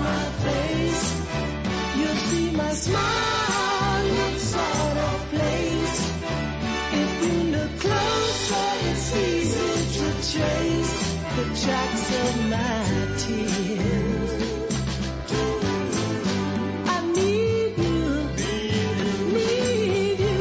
my face, you'll see my smile looks out of place. If you look closer, it's easy to trace the tracks of my tears. I need you, need you.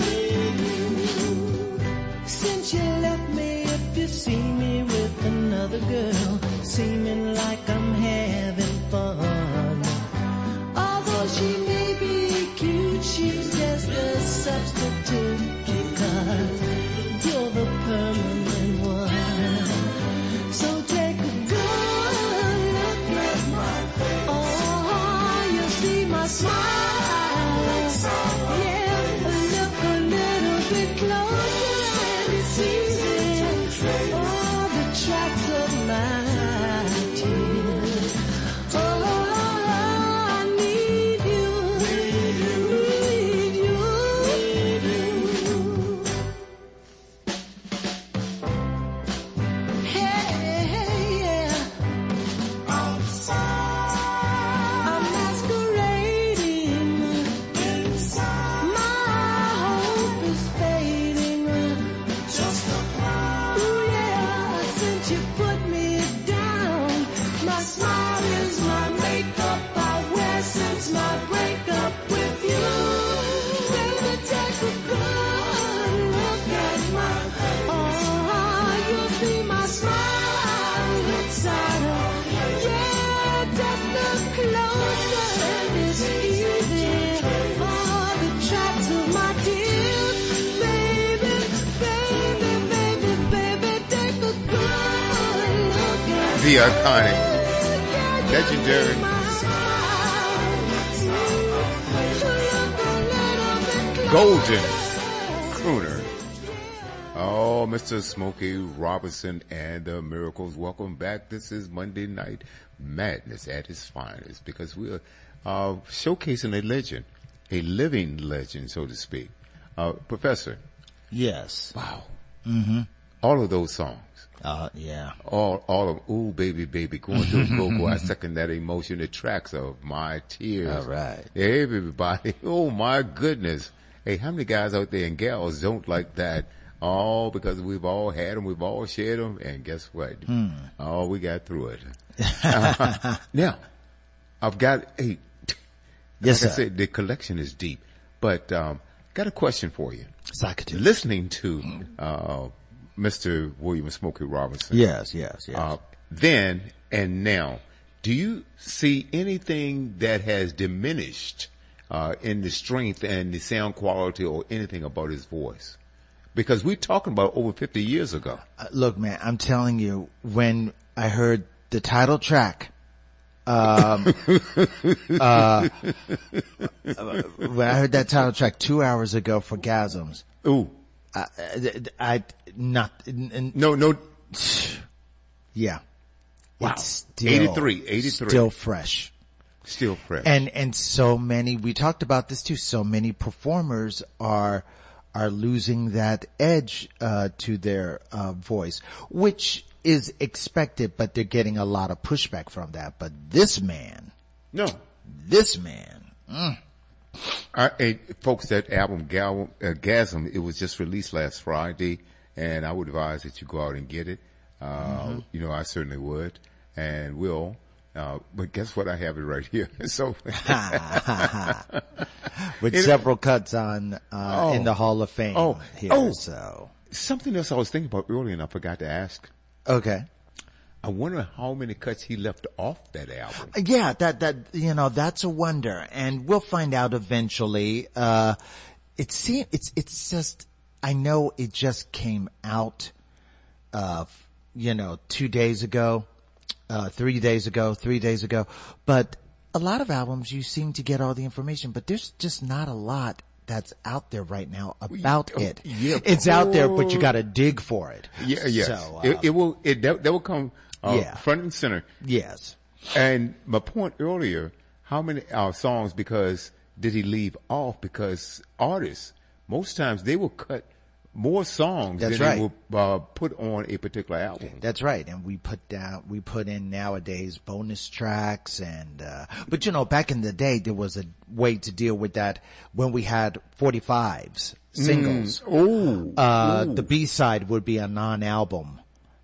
Since you left me, if you see me with another girl, seeming like I'm having fun. Although she may be cute, she's just a substitute, because you're the permanent one. So take a good look at my face. Oh, you see my smile. Yeah, look a little bit closer and it's easy. Oh, the tracks of my tears. Oh, I need you, need you. Hey, yeah. I'm masquerading inside. My hope is fading. Just a cloud. Ooh, yeah. Since you put me down, my smile is my makeup I wear since my breakup with you. Baby, take a good look at my face. Oh, you'll see my smile looks out of. Yeah, just look closer and it's easy. Oh, the tracks of my tears. Baby, baby, baby, baby, take a good look at The iconic, legendary golden crooner. Oh, Mr. Smokey Robinson and the Miracles. Welcome back. This is Monday Night Madness at its finest, because we're showcasing a legend, a living legend, so to speak. Professor, Yes. wow. All of those songs. Yeah. All of Ooh Baby Baby, going through the go, I second that emotion, the tracks of My Tears. All right. Everybody, oh my goodness. Hey, how many guys out there and gals don't like that? All because we've all had them, we've all shared them, and guess what? Oh, we got through it. Now, I've got a, Yes, like I sir. said, the collection is deep, but got a question for you. Socrates. Listening to Mr. William Smokey Robinson, Yes. then and now, do you see anything that has diminished in the strength and the sound quality or anything about his voice? Because we're talking about over 50 years ago. Look, man, I'm telling you, when I heard the title track, when I heard that title track 2 hours ago for Gasms, Ooh, no, yeah. wow. It's still 83. still fresh. Still fresh. And so many, we talked about this too, so many performers are losing that edge, to their, voice, which is expected, but they're getting a lot of pushback from that. But this man, Hey, folks, that album, Gasm, it was just released last Friday, and I would advise that you go out and get it. You know, I certainly would, and will. But guess what? I have it right here. So, with several cuts on, in the Hall of Fame here, so. Something else I was thinking about earlier and I forgot to ask. Okay. I wonder how many cuts he left off that album. Yeah, that's a wonder, and we'll find out eventually. It's just, I know it just came out, 2 days ago, 3 days ago, but a lot of albums you seem to get all the information, but there's just not a lot that's out there right now about it. Yeah, it's out there, but you gotta dig for it. Yeah, yes. So, that will come, front and center. Yes. And my point earlier, how many songs, because did he leave off? Because artists, most times they will cut more songs That's than right. they will put on a particular album. That's right. And we put in nowadays bonus tracks but you know, back in the day, there was a way to deal with that when we had 45s, singles. The B-side would be a non-album,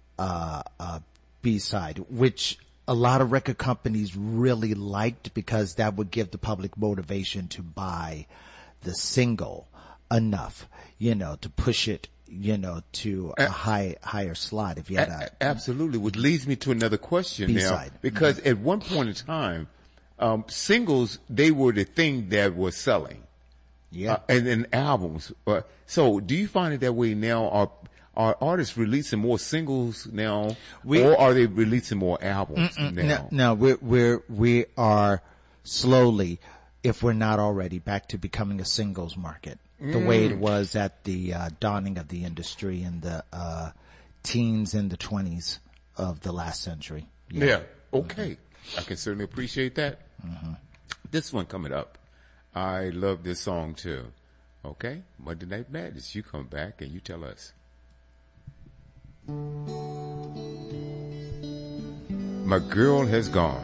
B-side, which a lot of record companies really liked because that would give the public motivation to buy the single enough, you know, to push it, you know, to a higher slot if you had Absolutely. Which leads me to another question B-side. now. Because at one point in time, singles, they were the thing that was selling. Yeah. And then albums. So do you find it that way now? Are artists releasing more singles now? Or are they releasing more albums now? No, we are slowly, if we're not already, back to becoming a singles market. The way it was at the dawning of the industry in the teens and the 20s of the last century. Yeah. Okay. I can certainly appreciate that. This one coming up. I love this song too. Okay? Monday Night Madness. You come back and you tell us. My girl has gone.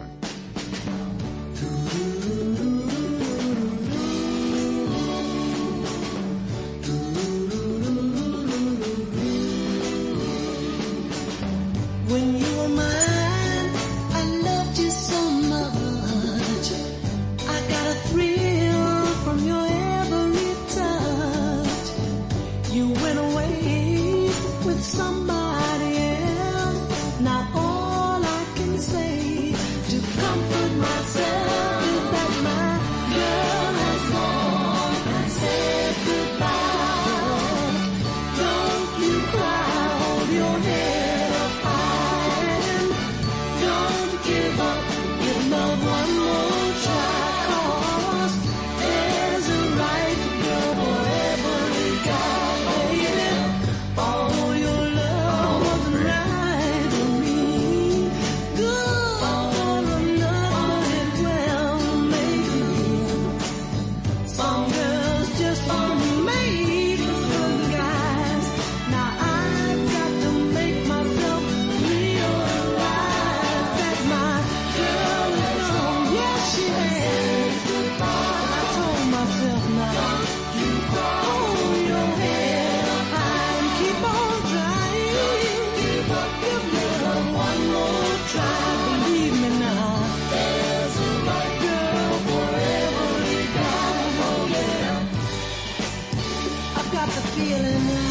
When you were mine, I loved you so much. I got a thrill from your every touch. You went away with somebody else. Now all I can say to comfort myself is that my girl has gone and said goodbye. Don't you cry, hold your head up high. Don't give up, give love one more try. 'Cause there's a right girl for every guy, baby. Oh, your love wasn't right for me. Good for another it well maybe. Some girls just aren't made for some guys. Now I've got to make myself realize that my girl is gone. Yes, she has. I told myself now, you hold your head up high and keep on trying. Give love one more try. Believe me now, there's a right girl for every guy. Oh yeah. I've got the feeling now.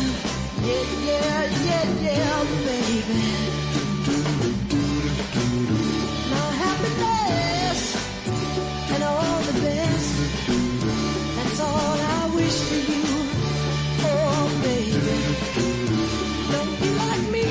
Yeah, baby. Now happiness and all the best. That's all I wish for you. Oh, baby. Don't be like me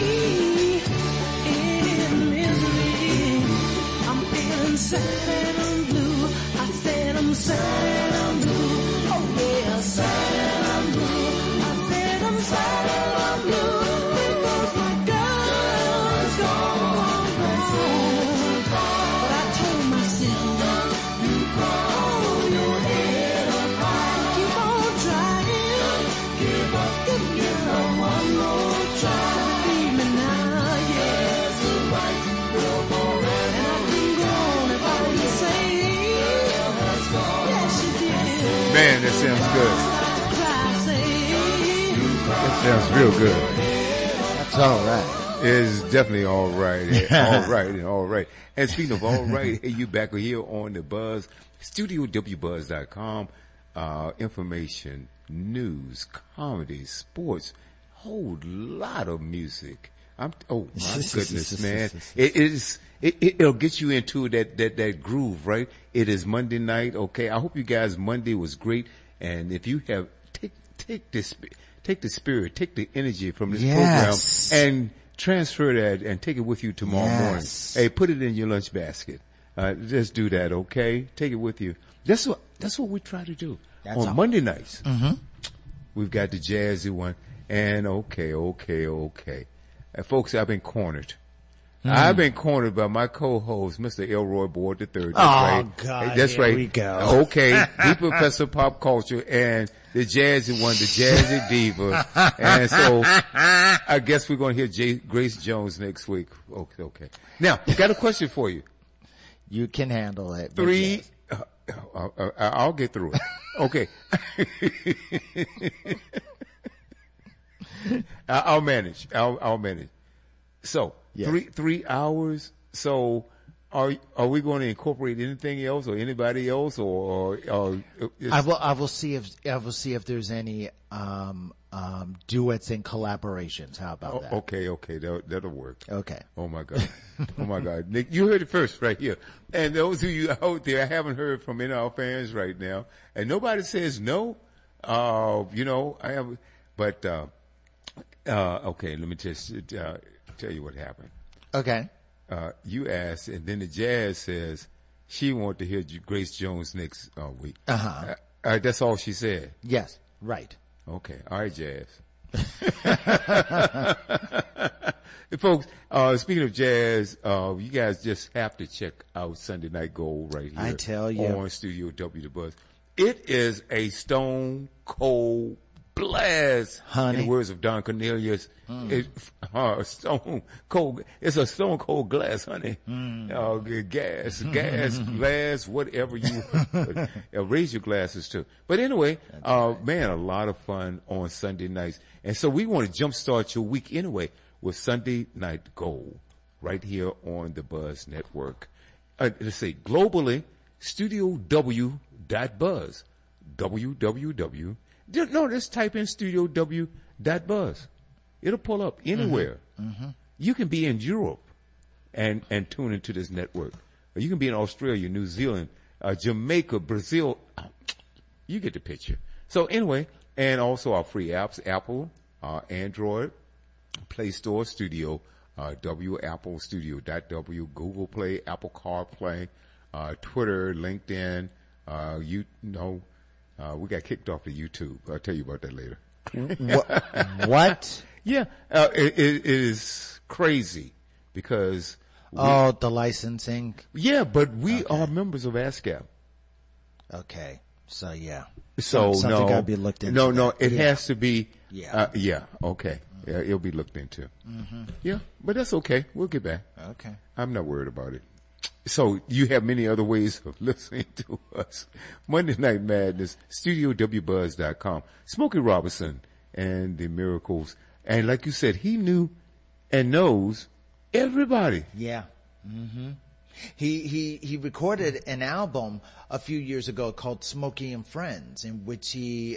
in misery. I'm feeling sad and I'm blue. I said I'm sad and I'm blue. Oh yeah, sad and I'm blue. I said I'm sad and I'm blue because my girl is gone. But I told myself, hold your head up high, keep on trying. Give love one more try. Believe me now, yes, the right girl forever. And I can go on if I didn't say, yes, she did. Man, that sounds good. Try, say, That sounds real good. That's all right. It's definitely all right. All right and all right. And speaking of all right, hey, you back here on the Buzz, StudioWBuzz.com, information, news, comedy, sports, whole lot of music. Oh my goodness, man. It'll get you into that groove, right? It is Monday night. Okay. I hope you guys Monday was great. And if you have, take the spirit, take the energy from this program and transfer that and take it with you tomorrow morning. Hey, put it in your lunch basket. Just do that. Okay. Take it with you. That's what we try to do on Monday nights. We've got the jazzy one and okay. Folks, I've been cornered. I've been cornered by my co-host, Mr. Elroy Board III. That's Oh, right. God, That's here right. we go. Okay. We Professor Pop Culture and the jazzy one, the jazzy diva. And so I guess we're going to hear Grace Jones next week. Okay. Now, got a question for you. You can handle it. but Three, yes. I'll get through it. Okay. I'll manage. I'll manage. So, Yes. 3 hours. So, are we going to incorporate anything else or anybody else or I will see if there's any duets and collaborations. How about that? Okay. That'll work. Okay. Oh my God. Oh my God. Nick, you heard it first right here. And those of you out there, I haven't heard from any of our fans right now. And nobody says no. I have, but, okay, let me just, tell you what happened. Okay. You asked, and then the jazz says she wanted to hear Grace Jones next week. That's all she said. Yes. Right. Okay. All right, jazz. Folks, speaking of jazz, you guys just have to check out Sunday Night Gold right here. I tell you. On Studio W The Buzz. It is a stone cold blast. Honey. In the words of Don Cornelius. Stone cold. It's a stone cold glass, honey. Gas, glass, whatever you raise your glasses to. But anyway, man, a lot of fun on Sunday nights. And so we want to jumpstart your week anyway with Sunday Night Gold right here on the Buzz Network. Let's say globally, StudioW.Buzz. www. No, just type in StudioW.Buzz. It'll pull up anywhere. Mm-hmm. You can be in Europe and tune into this network. Or you can be in Australia, New Zealand, Jamaica, Brazil. You get the picture. So anyway, and also our free apps, Apple, Android, Play Store, Studio, W, Apple Studio.W, Google Play, Apple CarPlay, Twitter, LinkedIn, we got kicked off of YouTube. I'll tell you about that later. What? Yeah, it is crazy because the licensing. Yeah, but we are members of ASCAP. Okay, so yeah. So something gotta be looked into. No, it has to be. Yeah. Okay. Yeah, it'll be looked into. Mm-hmm. Yeah, but that's okay. We'll get back. Okay. I'm not worried about it. So you have many other ways of listening to us. Monday Night Madness, StudioWBuzz.com. Smokey Robinson and the Miracles. And like you said, he knew and knows everybody. Yeah. Mm-hmm. He recorded an album a few years ago called Smokey and Friends, in which he,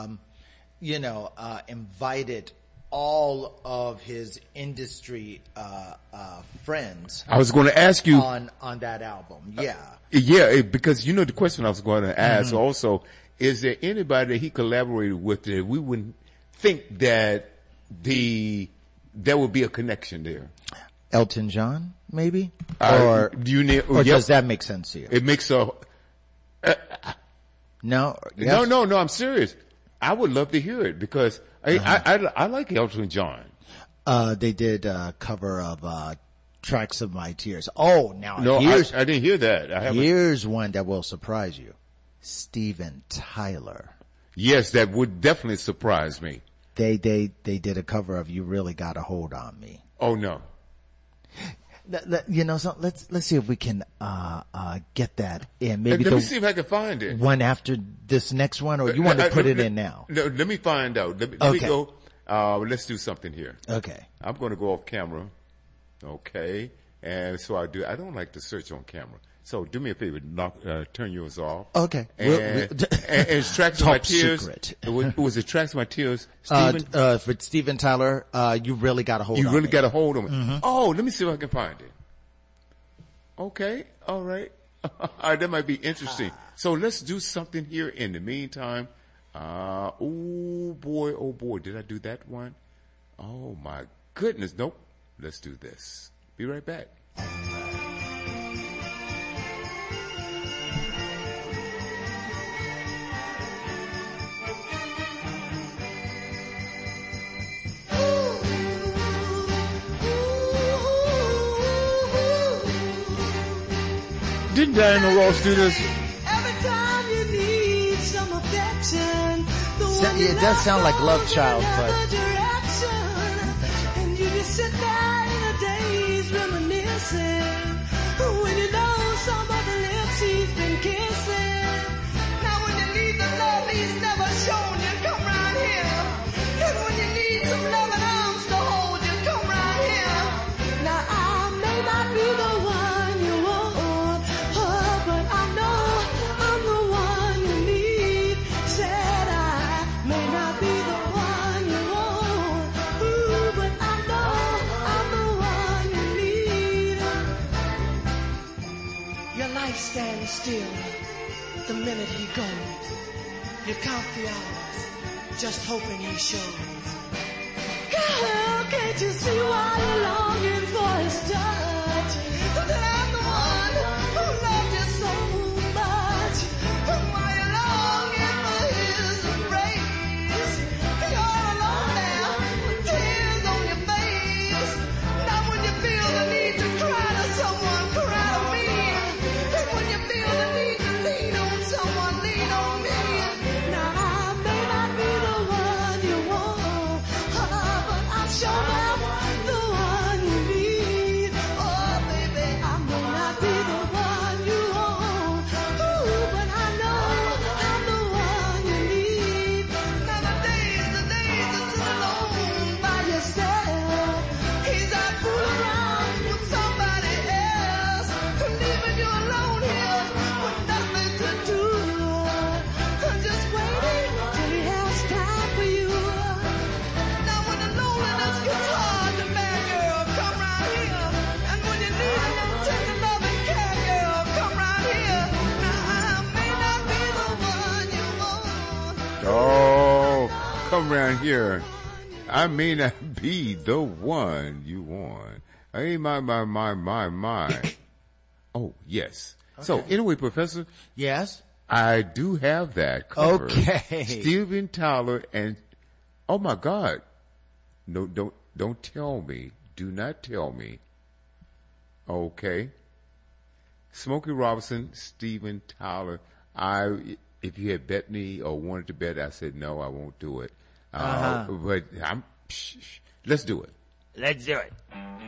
invited all of his industry friends. I was going to ask you on that album. Yeah, because the question I was going to ask also, is there anybody that he collaborated with that we wouldn't think that there would be a connection there? Elton John, maybe? Or does that make sense to you? It makes a no. Yes? No, I'm serious. I would love to hear it because I like Elton John. They did a cover of Tracks of My Tears. Oh, now no, I didn't hear that. Here's one that will surprise you. Steven Tyler. Yes, that would definitely surprise me. They did a cover of You Really Got a Hold on Me. Oh no. So let's see if we can get that in. Maybe let me see if I can find it. One after this next one, or you want to put it in now? No, let me find out. Let me go. Let's do something here. Okay. I'm going to go off camera. Okay. And so I don't like to search on camera. So do me a favor, turn yours off. Okay. And it's Tracks of My Tears. Secret. It was it Tracks of My Tears? For Steven Tyler, You Really Got a Hold on Me. You really got a hold on me. Mm-hmm. Oh, let me see if I can find it. Okay. All right. That might be interesting. So let's do something here in the meantime. Oh boy. Did I do that one? Oh my goodness. Nope. Let's do this. Be right back. Didn't Diana Ross do this? Every time you need some affection, It does sound like Love Child, but and you just sit there in a daze reminiscing when you know some of the lips he's been kissing. Now when you need the love he's never shown you, come round here. And when you need some loving arms to hold you, come round here. Now I may not be the one you want, but I know I'm the one you need. Said I may not be the one you want, but I know I'm the one you need. Your life stands still the minute he goes. You count the hours, just hoping he shows. Girl, can't you see why you're longing for his touch? That I'm the one who loved you so much. Why you're longing for his embrace? You're alone there with tears on your face. Now when you feel the need to cry to someone, cry to me. And when you feel the need to lean on someone, lean on me. Now I may not be the one you want, but I'm sure I'm the one you need. Oh baby, I may not be the one you want, but I know I'm the one you need. Now the days to sit alone by yourself. He's out fooling around with somebody else, leaving you alone here with nothing to do. Just waiting till he has time for you. Now when the loneliness gets hard to bear, girl, come round here. And when you need a little tender love and care, girl, come round here. Now I may not be the one you want. Oh, come around here. I may not be the one you want. Hey, my. Oh, yes. So anyway, Professor, yes. I do have that covered. Okay. Steven Tyler and, oh my God. No, don't tell me. Do not tell me. Okay. Smokey Robinson, Steven Tyler. If you had bet me or wanted to bet, I said, no, I won't do it. But let's do it. Let's do it.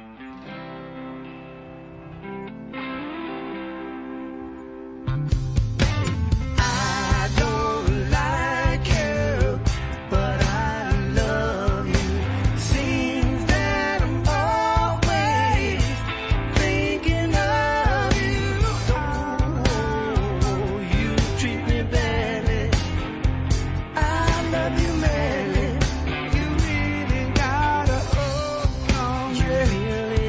I don't like you, but I love you. Seems that I'm always thinking of you. Oh, you treat me badly. I love you madly. You really gotta hold on. You really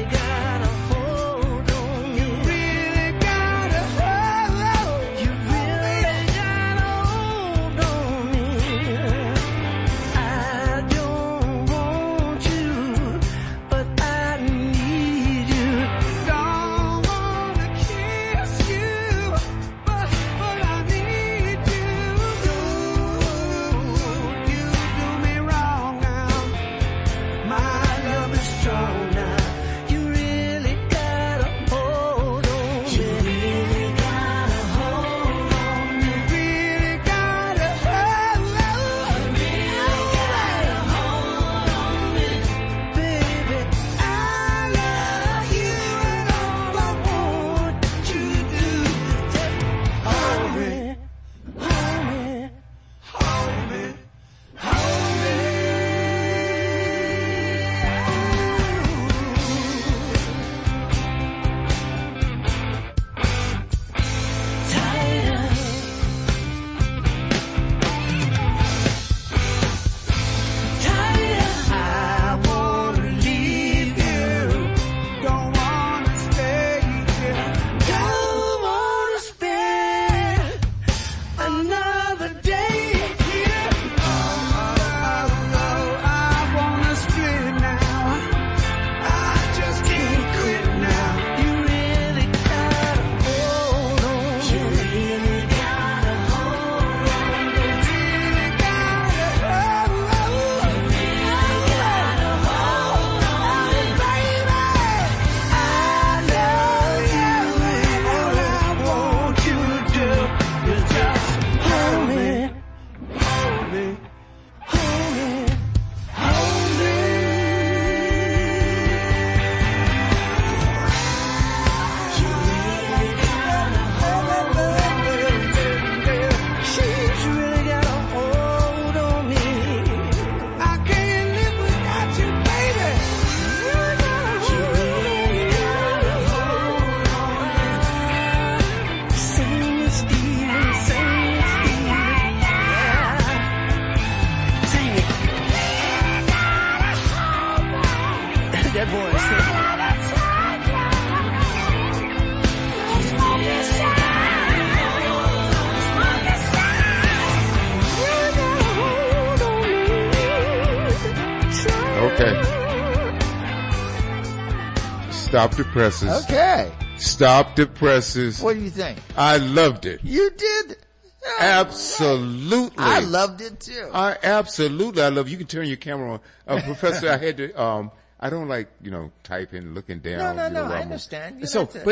Stop the presses. Okay. Stop the presses. What do you think? I loved it. You did? Oh, Absolutely. I loved it too. Absolutely. I love you can turn your camera on. Professor, I had to, I don't like, typing, looking down. No, while I I'm- understand.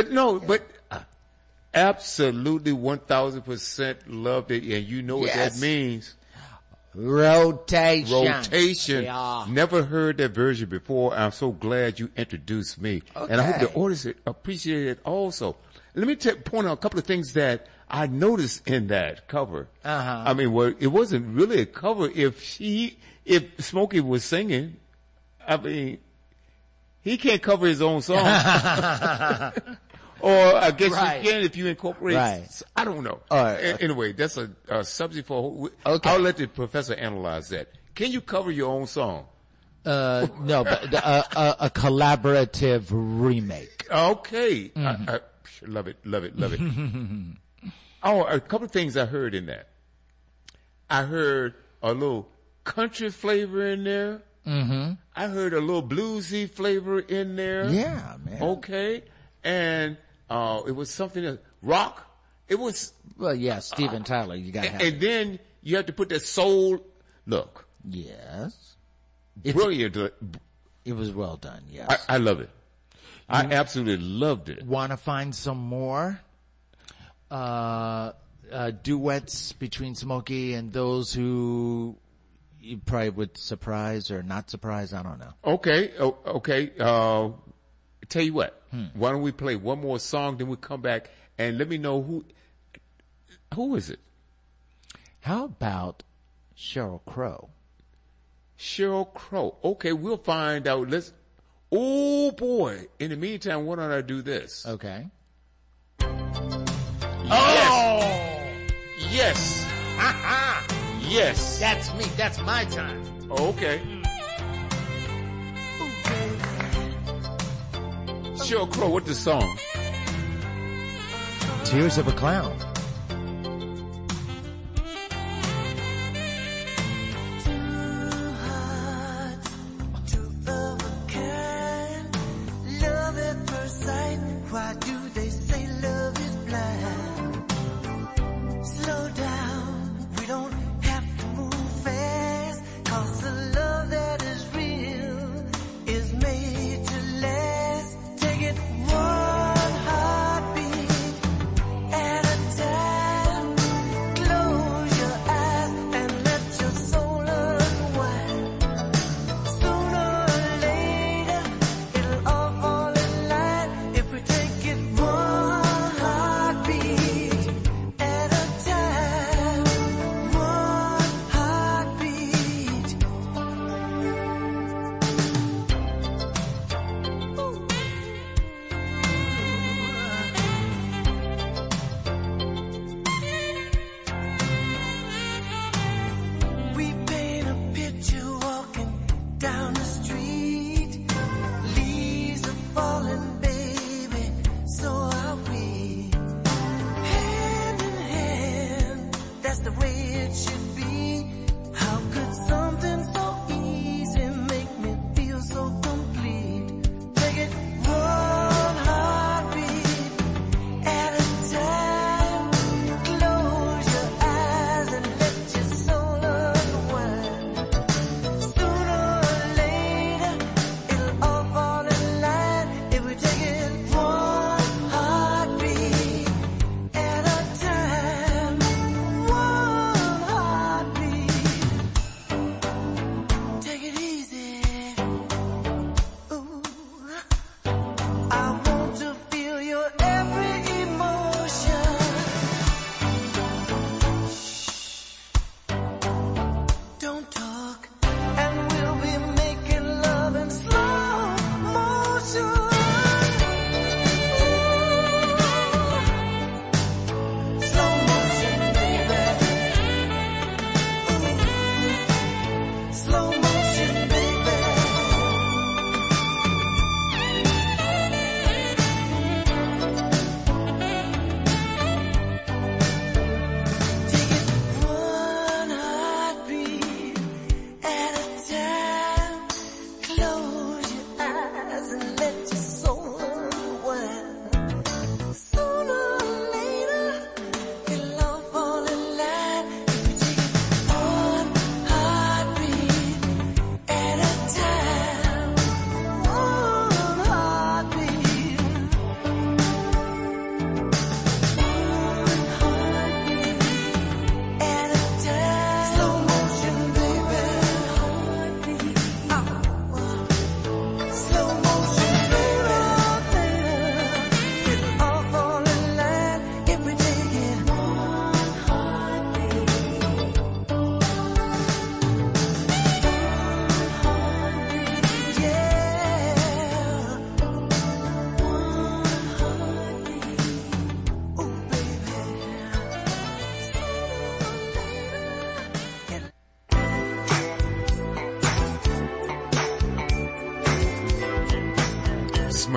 Absolutely 1000% loved it. And you know what that Yes. means. Rotation. Yeah. Never heard that version before. I'm so glad you introduced me. Okay. And I hope the audience appreciate it also. Let me point out a couple of things that I noticed in that cover. Uh-huh. I mean, well, it wasn't really a cover. If Smokey was singing, I mean, he can't cover his own song. Or I guess Right. you can if you incorporate. Right. I don't know. All right. Anyway, that's a subject for. Okay. I'll let the professor analyze that. Can you cover your own song? No, but a collaborative remake. Okay. Mm-hmm. I love it. Oh, a couple of things I heard in that. I heard a little country flavor in there. Mm-hmm. I heard a little bluesy flavor in there. Yeah, man. Okay. And it was something else. Rock. It was. Well, yeah, Steven Tyler, you gotta have And it. then you have to put that soul. Look. Yes. Brilliant. It was well done, yes. I love it. I absolutely loved it. Want to find some more duets between Smokey and those who you probably would surprise or not surprise? I don't know. Okay. Okay. Tell you what. Why don't we play one more song, then we come back and let me know who is it? How about Sheryl Crow? Sheryl Crow. Okay, we'll find out. Oh boy. In the meantime, why don't I do this? Okay. Yes. Yes. That's me. That's my time. Okay. Sheryl Crow, what's the song? Tears of a Clown. Why do they say love is blind? Slow down, we don't have to move fast, 'cause the love that is real is made to last. Take it one heartbeat at a time.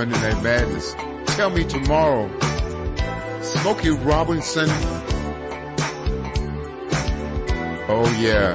Monday Night Madness. Tell Me Tomorrow. Smokey Robinson. Oh yeah.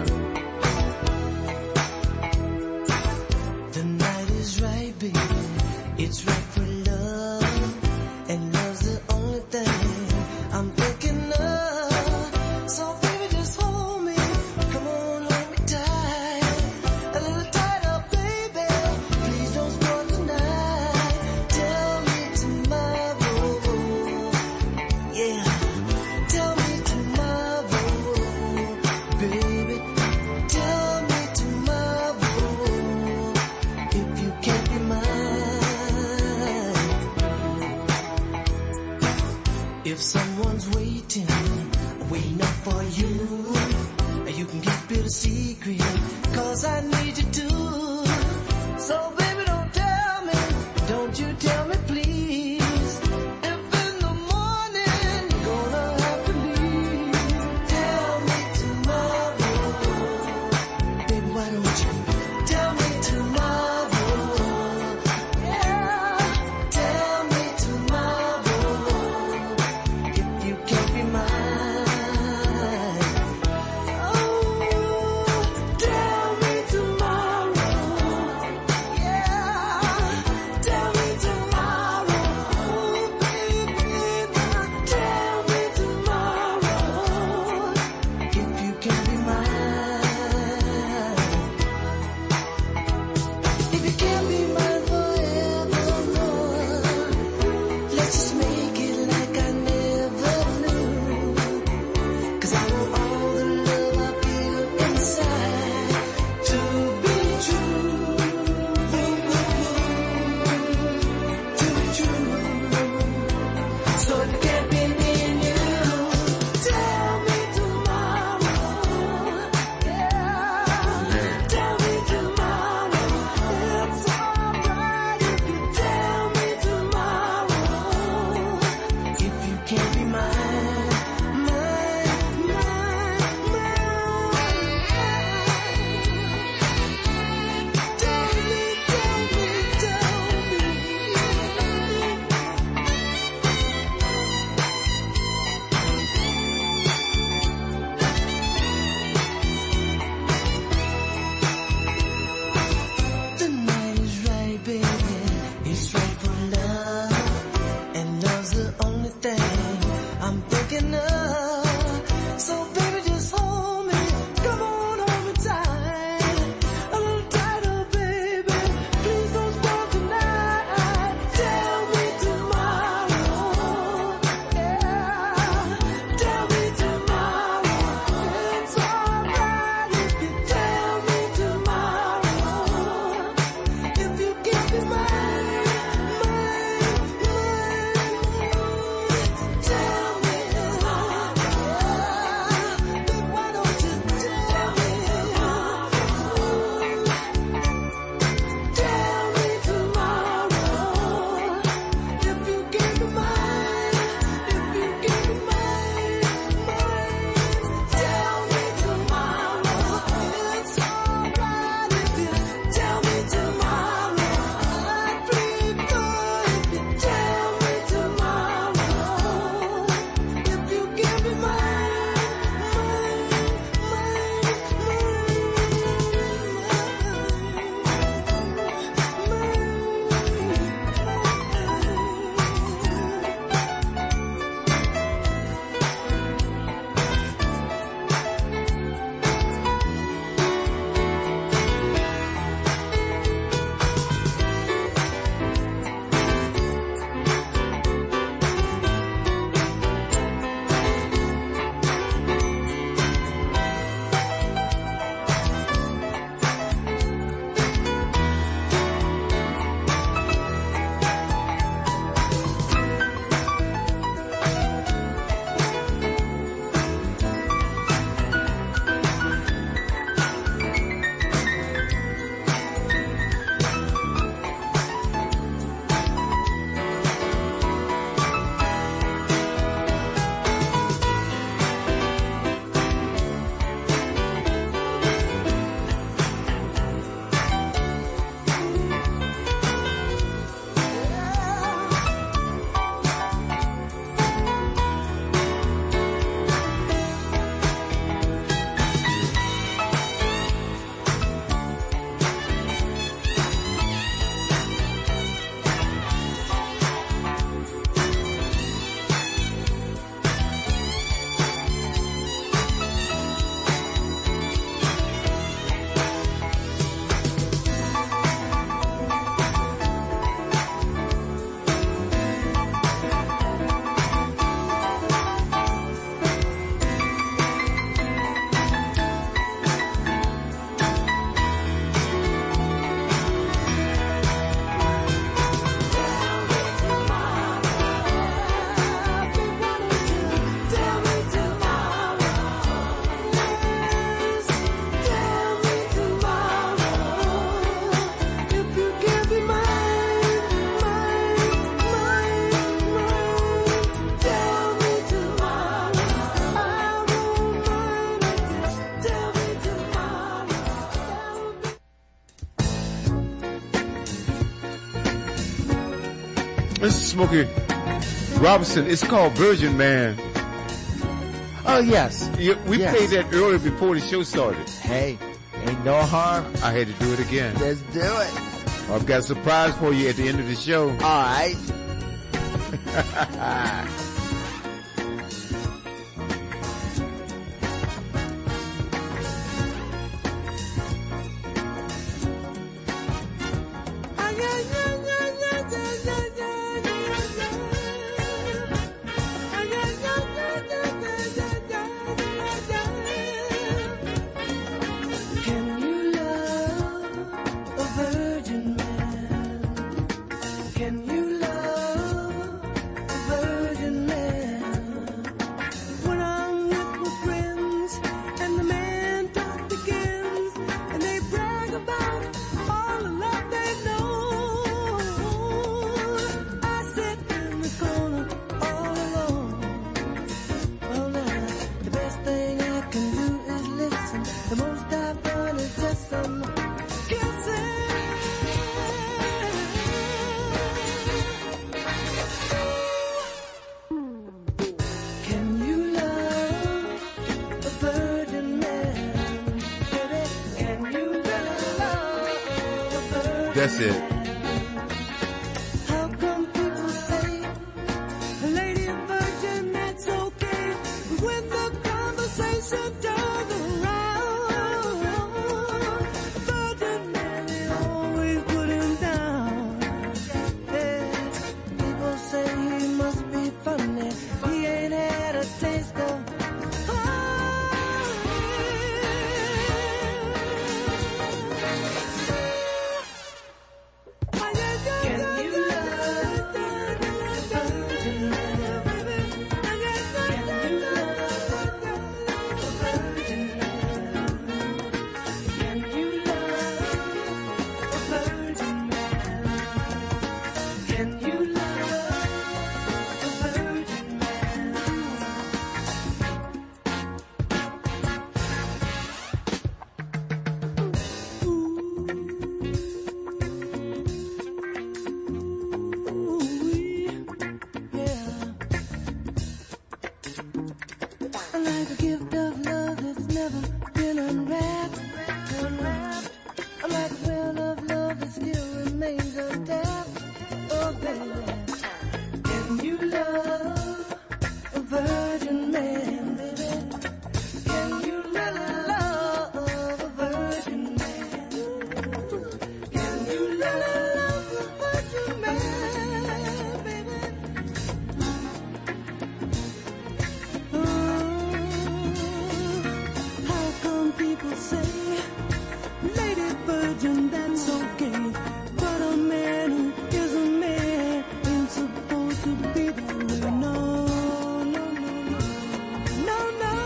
The night is right, baby. It's right for love. And love's the only thing I'm thinking of. So baby, just hold me. Come on, hold me tight. A little tighter, baby. Please don't spoil the night. Tell me tomorrow. Yeah. Tell me tomorrow. Baby. Tell me tomorrow. If you can't be mine. If someone's waiting up for you, you can keep it a secret, 'cause I need you to. So baby, don't you tell me please. If in the morning you're gonna have to leave, tell me tomorrow. Baby, why don't you tell me tomorrow? Yeah, tell me tomorrow. If you can't be mine. Oh, tell me tomorrow. Yeah, tell me tomorrow. Baby, tell me tomorrow. If you can't be mine. If you can't be mine forevermore, let's just make it like I never knew. 'Cause I want all the love I feel inside to be true. To be true. So if you can't be me and you, tell me tomorrow. Yeah, tell me tomorrow. It's alright if you tell me tomorrow. If you can't be mine, mine, mine, mine. Tell me, tell me, tell me. The night is right, baby. It's right for love. And love's the only thing I'm thinking of. So baby, just hold me. Come on, hold me tight. A little tighter, baby. Please don't spoil tonight. Tell me tomorrow. Yeah. Tell me tomorrow. It's alright if you tell me tomorrow. If you give me mine, mine, mine. Mr. Smokey Robinson, it's called Virgin Man. Oh, yes. Yeah, we Yes. played that earlier before the show started. Hey, ain't no harm. I had to do it again. Let's do it. I've got a surprise for you at the end of the show. All right. Can you love a virgin man? Can you love a virgin man? When I'm with my friends and the man talk begins and they brag about all the love they know, I sit in the corner all alone. Well now, the best thing I can do is listen. The most I've done is just some kissing. Can you love a virgin man? Baby, can you love a virgin That's it. How come people say a lady virgin, that's okay, but when the conversation turns around, a virgin man, they always put him down. Hey, people say he must be funny, he ain't had a taste of Can you love a virgin man? Can you love a virgin man? Can you love a virgin man? Can you love a virgin man? Yeah. I like a gift of love that's never been unwrapped. I like a well of love that still remains untapped. Oh baby, can you love a virgin man, baby? Can you really love a virgin man? Can you really love a virgin man, baby? How come people say, lady virgin, that's okay, but a man who is a man ain't supposed to be that way? No, no, no, no, no, no.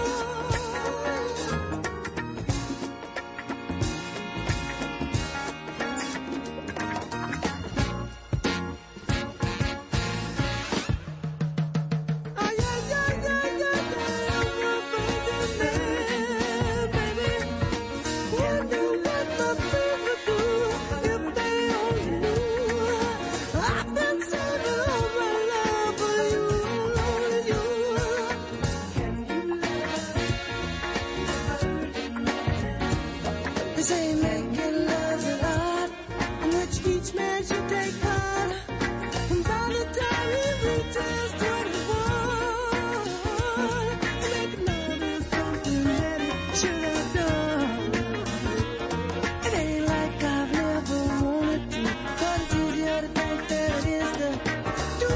Oh, yeah, yeah, yeah, yeah, yeah, I'm a virgin man, baby. Wonder what my people do if they only knew. I've been saving all my love for you, only you. Can you love a virgin man? They say making love's an art in which each man should take part. And by the time he reaches 21, making love is something that he should have done. It ain't like I've never wanted to, but it's easier to think than it is to do.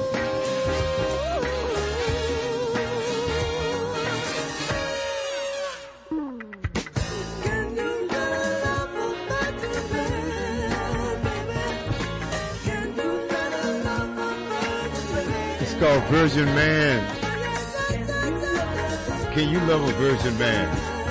Can you love a virgin man, baby? Can you love a virgin man? It's called Virgin Man. Can you love a virgin man?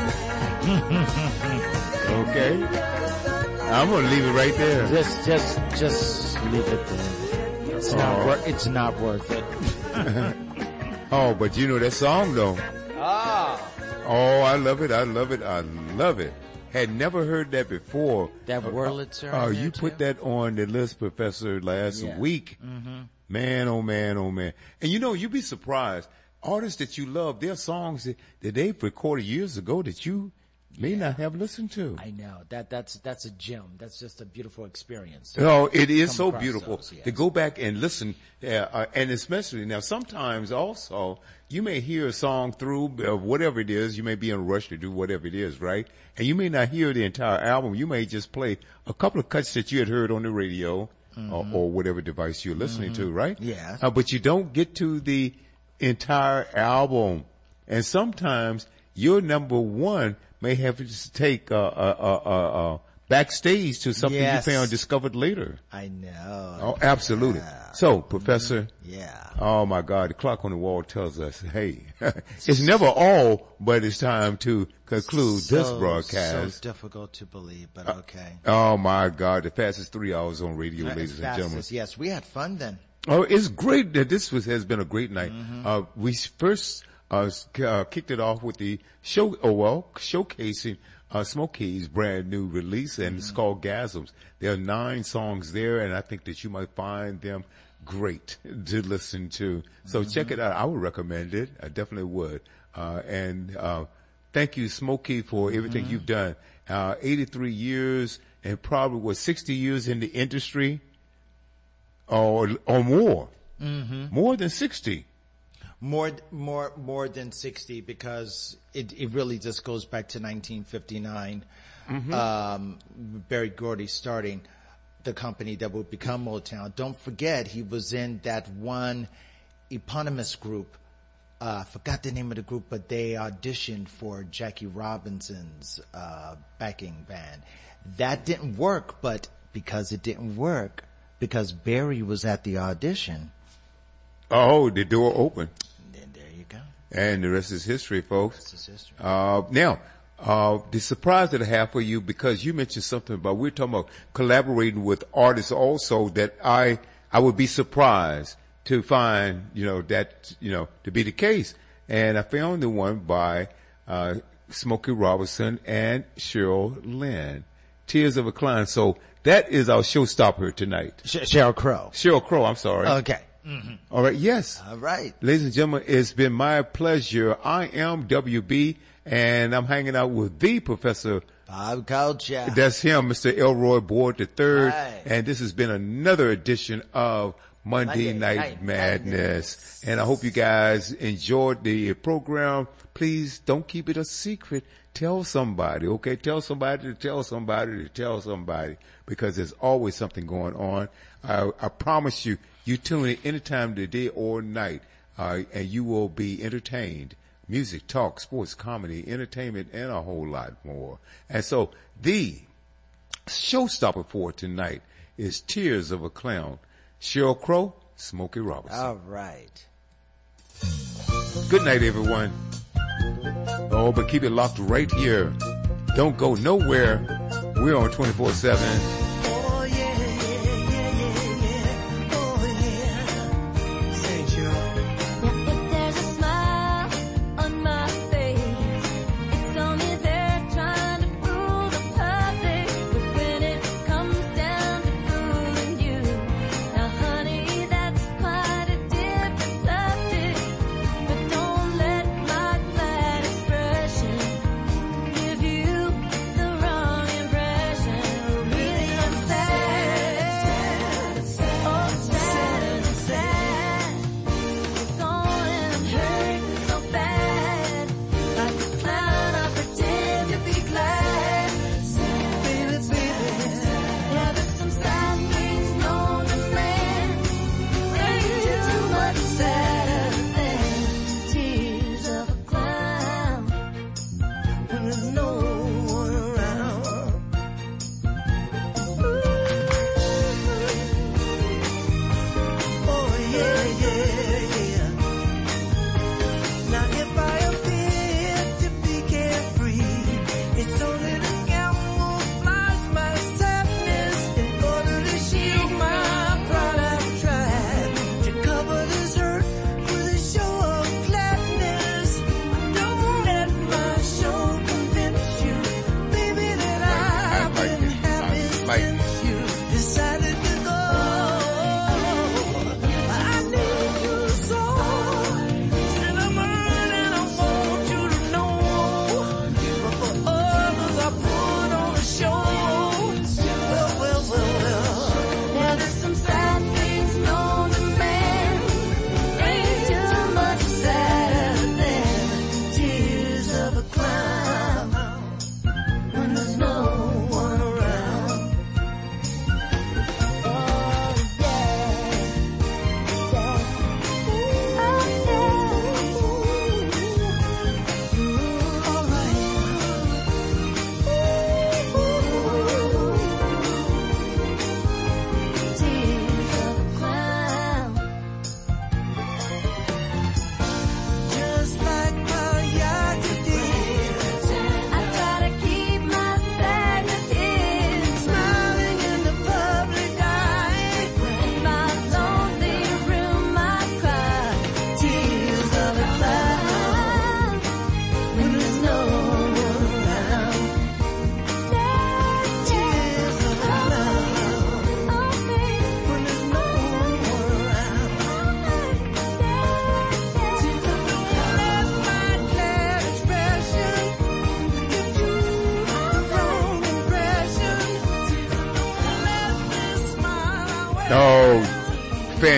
Okay. I'm gonna leave it right there. Just leave it there. It's not worth it. Oh, but you know that song though. Oh, I love it. I love it. I love it. Had never heard that before. That Wurlitzer. Oh, you put that on the list, Professor, last week. Man, oh man, oh man. And you know, you'd be surprised. Artists that you love, their songs that they've recorded years ago that you may not have listened to. I know that's a gem. That's just a beautiful experience. Oh, it is Come so across beautiful those, yes. to go back and listen, and especially now. Sometimes also you may hear a song through whatever it is. You may be in a rush to do whatever it is, right? And you may not hear the entire album. You may just play a couple of cuts that you had heard on the radio or whatever device you're listening to, right? Yeah. But you don't get to the entire album, and sometimes your number one may have to take backstage to something Yes. you found discovered later. I know. Oh, absolutely. Yeah. So, Professor, Yeah. oh my God, the clock on the wall tells us, hey, it's never all, but it's time to conclude this broadcast. So difficult to believe, but okay. Oh my God, the fastest 3 hours on radio, ladies and gentlemen. Yes, we had fun then. Oh, it's great that has been a great night. We first kicked it off with the showcasing Smokey's brand new release, and it's called Gasms. There are 9 songs there, and I think that you might find them great to listen to. So check it out. I would recommend it. I definitely would. And thank you, Smokey, for everything you've done. 83 years and probably 60 years in the industry. Or more. More than 60. More than 60 because it really just goes back to 1959. Berry Gordy starting the company that would become Motown. Don't forget, he was in that one eponymous group. I forgot the name of the group, but they auditioned for Jackie Robinson's backing band. That didn't work, but because it didn't work, because Barry was at the audition. Oh, the door opened. Then there you go. And the rest is history, folks. This is history. Now, the surprise that I have for you, because you mentioned something about, we're talking about collaborating with artists also, that I would be surprised to find, that, to be the case. And I found the one by, Smokey Robinson and Cheryl Lynn, Tears of a Clown. So that is our showstopper tonight. Sheryl Crow. Cheryl Crow, I'm sorry. Okay. All right, yes. All right. Ladies and gentlemen, it's been my pleasure. I am WB, and I'm hanging out with the Professor. Bob Culture. That's him, Mr. Elroy Board III. Right. And this has been another edition of Monday Night Madness. And I hope you guys enjoyed the program. Please don't keep it a secret. Tell somebody, okay? Tell somebody to tell somebody to tell somebody, because there's always something going on. I promise you, you tune in any time of the day or night, and you will be entertained. Music, talk, sports, comedy, entertainment, and a whole lot more. And so the showstopper for tonight is Tears of a Clown. Sheryl Crow, Smokey Robinson. All right. Good night, everyone. Oh, but keep it locked right here. Don't go nowhere. We're on 24/7. Oh yeah, yeah, yeah, yeah, yeah. Oh yeah. Thank you. Now if there's a smile on my face, it's only there trying to fool the public. But when it comes down to fooling you, now honey, that's quite a different subject. But don't let my glad expression give you the wrong impression. Really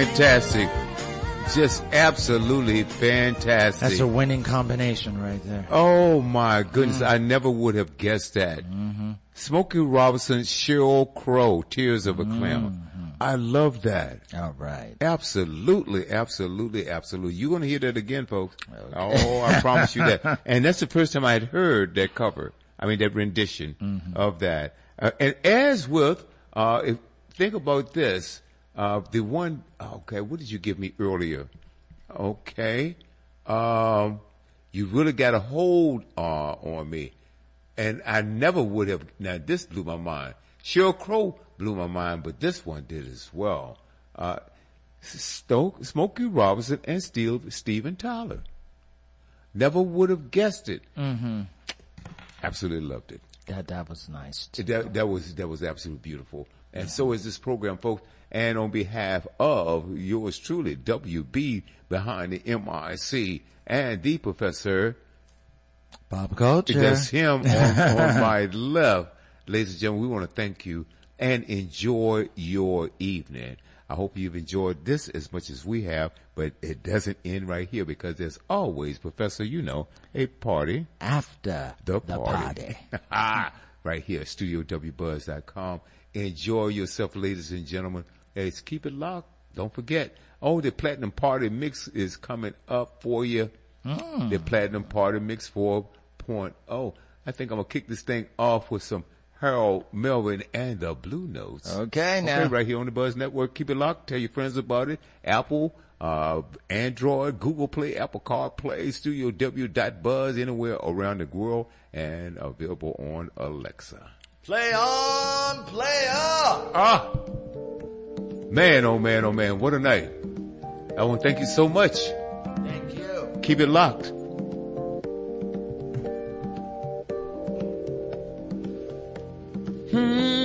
fantastic. Just absolutely fantastic. That's a winning combination right there. Oh my goodness, I never would have guessed that. Smokey Robinson, Sheryl Crow, Tears of a Clown. I love that. All right. Absolutely, absolutely, absolutely. You're going to hear that again, folks. Okay. Oh, I promise you that. And that's the first time I had heard that cover. I mean, that rendition of that. And as with, think about this, the one, okay, what did you give me earlier? Okay. You really got a hold, on me. And I never would have, now this blew my mind. Sheryl Crow blew my mind, but this one did as well. Smokey Robinson and Steven Tyler. Never would have guessed it. Absolutely loved it. That was nice. That was absolutely beautiful. And so is this program, folks. And on behalf of yours truly, WB behind the MIC and the Professor Bob Culture. That's him on my left. Ladies and gentlemen, we want to thank you and enjoy your evening. I hope you've enjoyed this as much as we have, but it doesn't end right here because there's always, Professor, a party After the the party. party. Right here, StudioWBuzz.com. Enjoy yourself, ladies and gentlemen. Hey, keep it locked. Don't forget. Oh, the Platinum Party Mix is coming up for you. The Platinum Party Mix 4.0. I think I'm going to kick this thing off with some Harold Melvin and the Blue Notes. Okay, now. Right here on the Buzz Network. Keep it locked. Tell your friends about it. Apple, Android, Google Play, Apple CarPlay, StudioW.Buzz, anywhere around the world, and available on Alexa. Play on, player. Man, oh man, oh man, what a night. I want to thank you so much. Thank you. Keep it locked. Hmm.